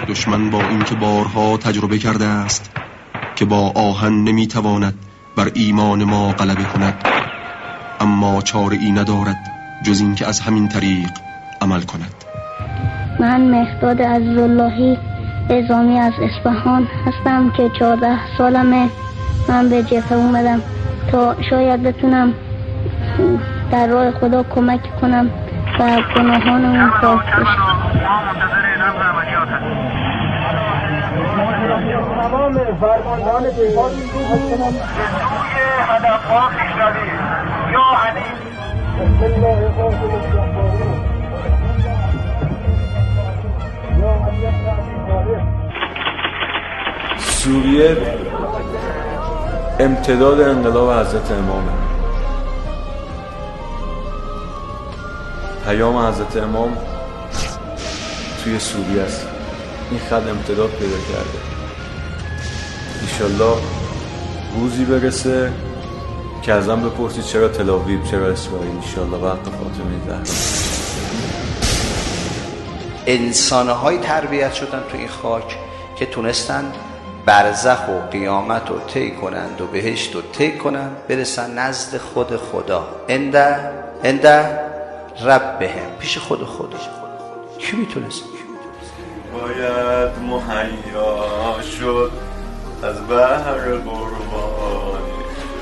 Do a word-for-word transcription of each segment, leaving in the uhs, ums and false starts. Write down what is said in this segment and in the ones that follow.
دشمن با اینکه بارها تجربه کرده است که با آهن نمیتواند بر ایمان ما غلبه کند، اما چاره ای ندارد جز اینکه از همین طریق عمل کند. من مهداد عزیزاللهی نظامی از اصفهان هستم که چهارده سالمه. من به جبهه اومدم تا شاید بتونم در راه خدا کمک کنم و گناهانمون پاک بشه. تمام فرماندهان جهاد روی هدف‌ها پیشروی یا علی بسم الله الرحمن الرحیم یا علی. سوریه امتداد انقلاب حضرت امامه. پیام حضرت امام توی سوریه است. این خط امتداد پیدا کرده. انشالله روزی برسه که ازم بپرسید چرا تل‌آویو، چرا اسرائیل. انشالله وقت فاطمه زهرا. انسان‌های تربیت شدن تو این خاک که تونستن برزخ و قیامت رو طی کنند و بهشت رو طی کنند، برسن نزد خود خدا. انده انده ربهم، پیش خود خدا. کی میتونست؟ باید مهیا شد از بحر قربانی.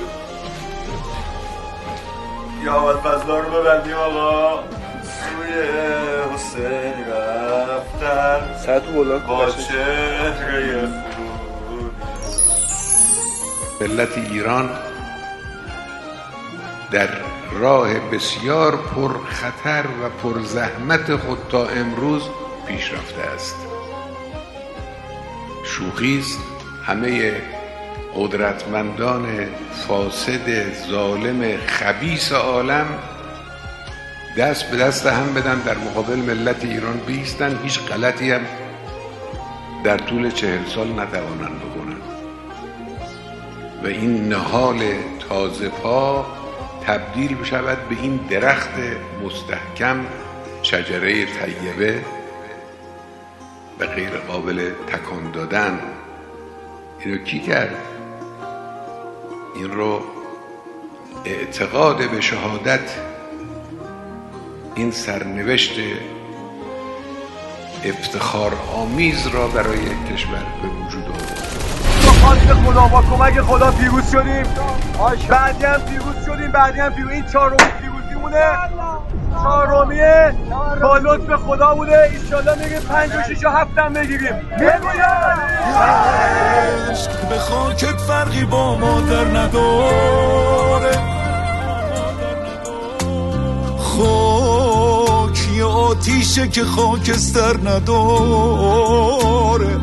یا اول فضلا رو ببندیم آقا. سوی حسین رفتن ساعت بولا با چهره فرود. ملت ایران در راه بسیار پر خطر و پر زحمت خود تا امروز پیش رفته است. شوخی است همه قدرتمندان فاسد ظالم خبیث عالم دست به دست هم بدن در مقابل ملت ایران بیستن، هیچ غلطی هم در طول چهل سال نتوانن بکنن و این نهال تازه پا تبدیل بشود به این درخت مستحکم، شجره طیبه و غیر قابل تکان دادن. اینو کی کرد؟ این رو اعتقاد به شهادت، این سرنوشت افتخار آمیز را برای کشور به وجود آورد. با خواست خدا، با کمک خدا پیروز شدیم. بعدی هم پیروز شدیم، بعدی هم پیروز. این چهارمی پیروزی مونه، چهارمیه با لطف خدا بوده. ایشالله میگیم پنج و شیش و هفت هم بگیریم. عشق به خاکت فرقی با مادر نداره. خاک یه آتیشه که خاکستر نداره.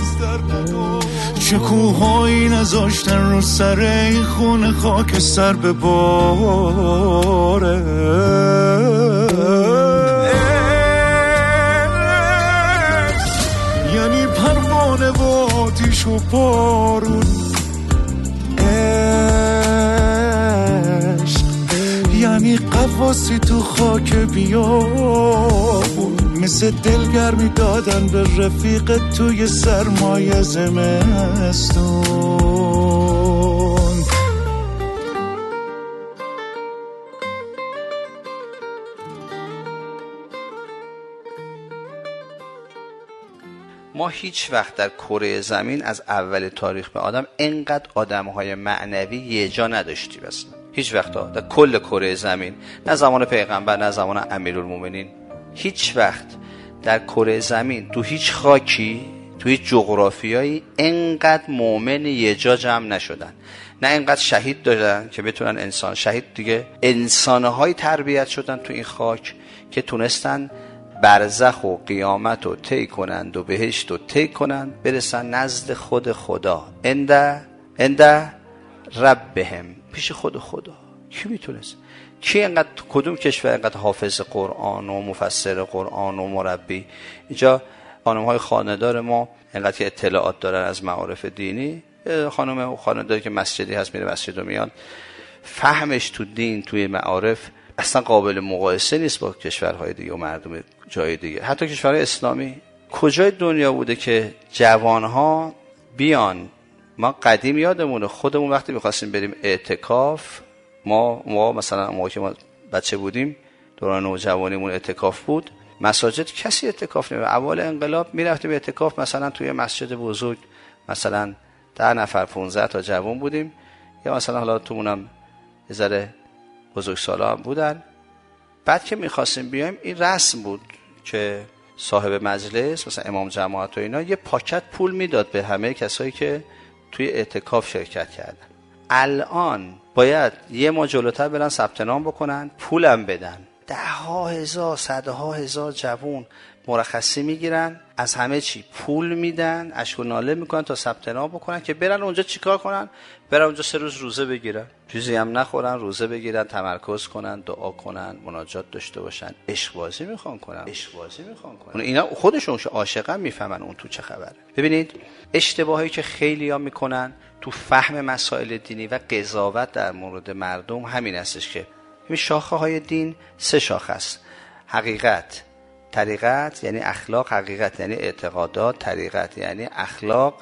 چه کوهایی نذاشتن رو سر این خونه خاکستر بباره. یعنی پروانه و آتیش و بارون. عشق یعنی قواسی تو خاک بیابون، مثل دلگرمی دادن به رفیق توی سرمایه زمستون. ما هیچ وقت در کره زمین از اول تاریخ به آدم اینقدر آدم‌های معنوی یه جا نداشتیم اصلا. هیچ وقت در کل کره زمین، نه زمان پیغمبر نه زمان امیرالمومنین، هیچ وقت در کره زمین تو هیچ خاکی، تو هیچ جغرافیایی اینقدر مؤمن یه جا جمع نشدن، نه اینقدر شهید دادن که بتونن انسان شهید دیگه. انسان‌های تربیت شدن تو این خاک که تونستن برزخ و قیامت رو طی کنند و بهشت رو طی کنند، برسن نزد خود خدا. انده انده ربهم، پیش خود خدا. کی میتونست؟ کی انقدر، کدوم کشور انقدر حافظ قرآن و مفسر قرآن و مربی؟ اینجا خانم‌های خانه‌دار ما انقدر که اطلاعات دارن از معارف دینی. خانم خانه‌داری که مسجدی هست میره مسجد و میاد، فهمش تو دین توی معارف اصلا قابل مقایسه نیست با کشورهای دیگه و مردم جای دیگه. حتی کشورهای اسلامی کجای دنیا بوده که جوانها بیان؟ ما قدیم یادمونه خودمون وقتی میخواستیم بریم اعتکاف، ما ما مثلا موقعی که ما بچه بودیم دوران نوجوانیمون اعتکاف بود، مساجد کسی اعتکاف نمی‌رفت. اول انقلاب میرفتیم اعتکاف مثلا توی مسجد بزرگ، مثلا ده نفر پانزده تا جوان بودیم، یا مثلا حالا تومونم یه ذره بزرگسالا هم بودن. بعد که میخواستیم بیایم این رسم بود که صاحب مجلس مثلا امام جماعت و اینا یه پاکت پول میداد به همه کسایی که توی اعتکاف شرکت کردن. الان باید یه ماه جلوتر برن ثبت نام بکنن، پولم بدن. ده ها هزار، صدها هزار جوون مرخصی میگیرن، از همه چی پول میدن، اشک و ناله میکنن تا ثبت نام بکنن که برن اونجا چیکار کنن؟ برن اونجا سه روز روزه بگیرن، چیزی هم نخورن، روزه بگیرن، تمرکز کنن، دعا کنن، مناجات داشته باشن، عشق بازی میخوان کنن، عشق بازی میخوان کنن. اینا خودشون عاشقا میفهمن اون تو چه خبره. ببینید اشتباهی که خیلی‌ها میکنن تو فهم مسائل دینی و قضاوت در مورد مردم همین هستش که این شاخه های دین سه شاخه است: حقیقت، طریقت یعنی اخلاق، حقیقت یعنی اعتقادات، طریقت یعنی اخلاق،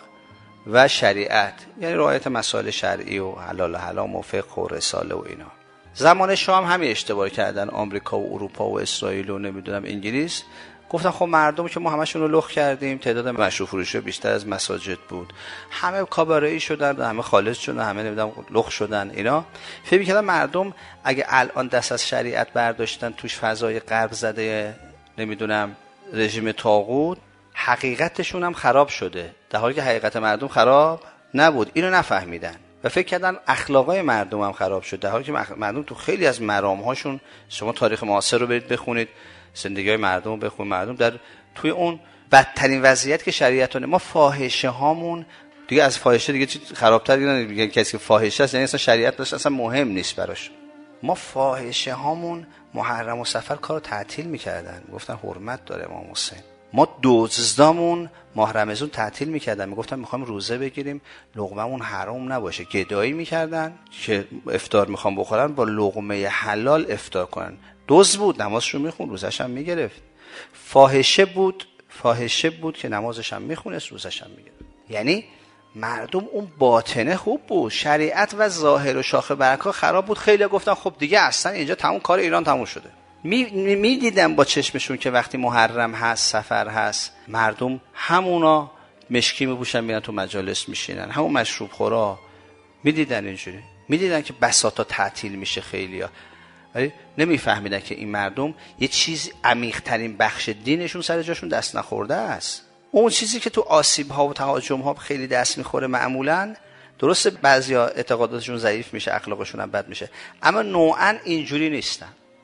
و شریعت یعنی رعایت مسائل شرعی و حلال و حرام و فقه و رساله و اینا. زمان شاه هم همین اشتباه کردن، آمریکا و اروپا و اسرائیل و نمیدونم انگلیس. گفتن خب مردم که ما همشون رو لخ کردیم، تعداد مشروب فروشی بیشتر از مساجد بود، همه کاباره‌ای شدن، همه خالص شدن، همه نمیدونم لخ شدن اینا. فکر می‌کردن مردم اگه الان دست از شریعت برداشتن، توش فضای غرب زده نمیدونم رژیم طاغوت، حقیقتشون هم خراب شده، در حالی که حقیقت مردم خراب نبود. اینو نفهمیدن و فکر کردن اخلاقای مردم هم خراب شده، در حالی که مردم تو خیلی از مرام‌هاشون، شما تاریخ معاصر رو برید بخونید، زندگی مردم رو بخونید، مردم در توی اون بدترین وضعیت که شریعت ما فاحشه هامون دیگه، از فاحشه دیگه چی خرابتر دیگه؟ کسی که فاحشه است یعنی اصلا شریعت داشت اصلا مهم نیست براش. ما فاحشه هامون محرم و سفر کارو تعطیل میکردن، گفتن حرمت داره امام حسین. ما دزدامون ماه رمضان تعطیل میکردن، میگفتن میخوایم روزه بگیریم لقممون حرام نباشه، گدایی میکردن که افطار میخوام بخورن با لقمه حلال افطار کنن. دزد بود، نمازشو میخون، روزش هم میگرفت. فاحشه بود، فاحشه بود که نمازش هم میخونست، روزش هم میگرفت. یعنی مردم اون باطنه خوب بود، شریعت و ظاهر و شاخه برگ‌ها خراب بود. خیلی گفتن خب دیگه اصلا اینجا تموم کار ایران تموم شده. می, می دیدن با چشمشون که وقتی محرم هست، سفر هست، مردم همونا مشکی میپوشن میرن تو مجالس میشینن، همون مشروب خورا میدیدن اینجوری، میدیدن که بساطا تعطیل میشه خیلیا، ولی نمیفهمیدن که این مردم یه چیز عمیق ترین بخش دینشون سر جاشون دست نخورده است. اون چیزی که تو آسیب ها و تهاجم ها خیلی دست میخوره معمولا، درسته بعضیا اعتقاداتشون ضعیف میشه، اخلاقشون هم بد میشه، اما نوعا اینجوری نیستن.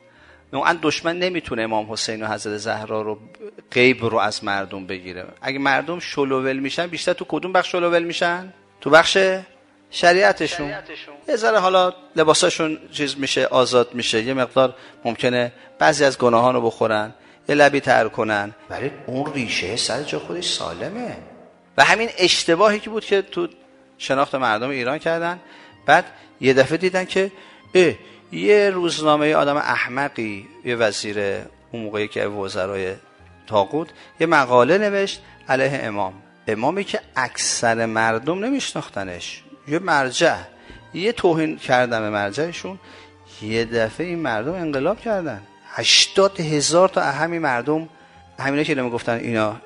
نوعا دشمن نمیتونه امام حسین و حضرت زهرا رو غیب رو از مردم بگیره. اگه مردم شلوول میشن بیشتر تو کدوم بخش شلوول میشن؟ تو بخش شریعتشون. یه ذره حالا لباساشون چیز میشه، آزاد میشه، یه مقدار ممکنه بعضی از گناهان رو بخورن، یه لبی تر کنن، ولی اون ریشه سر جا خودش سالمه. و همین اشتباهی که بود که تو شناخت مردم ایران کردن. بعد یه دفعه دیدن که اه یه روزنامه آدم احمقی، یه وزیر اون موقعی که وزرای طاغوت، یه مقاله نوشت علیه امام، امامی که اکثر مردم نمیشناختنش، یه مرجع، یه توهین کردن به مرجعشون. یه دفعه این مردم انقلاب کردن، هشتاد هزار تا همین مردم، همینا که نمیگفتن اینا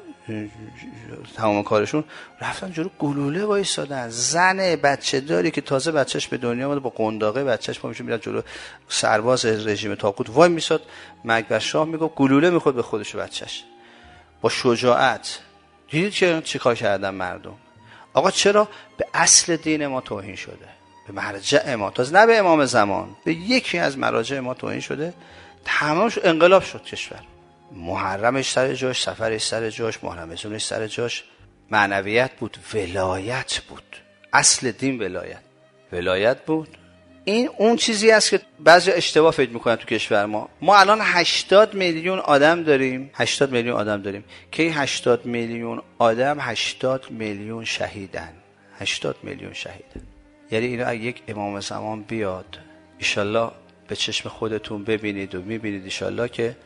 تمام کارشون، رفتن جلو گلوله وایسادن. زن بچه داری که تازه بچهش به دنیا اومده با قنداقه بچهش پا میشه میاد جلو سرباز رژیم طاغوت وای میساد، مرگ بر شاه میگفت، گلوله میخورد به خودش و بچهش با شجاعت. دیدید که چیکار کردن مردم؟ آقا چرا؟ به اصل دین ما توهین شده، به مرجع ما، تازه نه به امام زمان، به یکی از مراجع ما توهین شده، تمام شد، انقلاب شد کشور. محرمش سر جاش، سفرش سر جاش، ماه رمضانش سر جاش، معنویت بود، ولایت بود، اصل دین ولایت ولایت بود. این اون چیزی است که بعضی اشتباه فکر میکنن تو کشور ما. ما الان هشتاد میلیون آدم داریم، هشتاد میلیون آدم داریم که این هشتاد میلیون آدم هشتاد میلیون شهیدن، هشتاد میلیون شهیدن. یعنی اینا اگه یک امام زمان بیاد، انشالله به چشم خودتون ببینید و میبینید انشالله که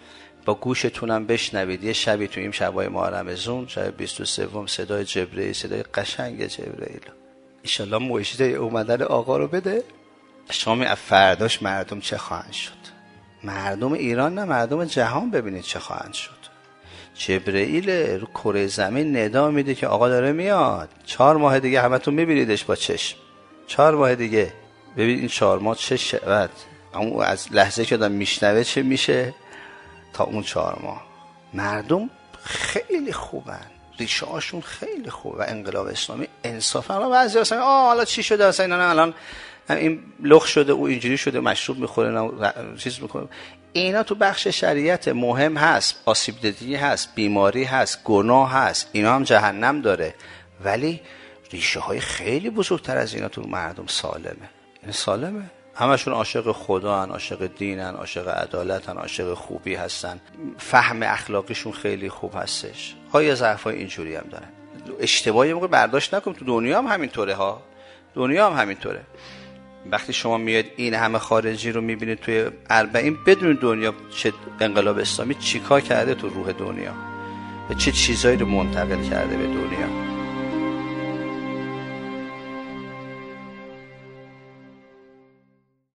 با گوشتونم بشنوید. یه شبی تو این شبای ماه رمضان، شب بیست و سه، صدای جبرئیل، صدای قشنگ جبرئیل، انشالله معجزه اومدن آقا رو بده. شما از فرداش مردم چه خواهند شد؟ مردم ایران نه، مردم جهان ببینید چه خواهند شد. جبرئیل رو کره زمین ندا میده که آقا داره میاد. چهار ماه دیگه همتون میبینیدش با چشم. چهار ماه دیگه ببین این چهار ماه چه شود. اما از لحظه که آدم میشنوه چه میشه تا اون چهار ماه. مردم خیلی خوبن، ریشه هاشون خیلی خوبه و انقلاب اسلامی انصافا. حالا بعضی اصلا آه حالا چی شده اصلا اینا الان این لخ شده او اینجوری شده مشروب میخوره نه چیز میکنه. اینا تو بخش شریعت مهم هست، آسیب دیدگی هست، بیماری هست، گناه هست، اینا هم جهنم داره، ولی ریشه های خیلی بزرگتر از اینا تو مردم سالمه. این سالمه، همشون عاشق خدا هن، عاشق دین هن، عاشق عدالت هن، عاشق خوبی هستن، فهم اخلاقیشون خیلی خوب هستش. های ضعف های اینجوری هم دارن. اشتباهی موقع برداشت نکن، تو دنیا هم همینطوره ها، دنیا هم همینطوره. وقتی شما میاد این همه خارجی رو میبینید توی اربعین، بدون دنیا چه انقلاب اسلامی چیکار کرده تو روح دنیا و چه چیزایی رو منتقل کرده به دنیا.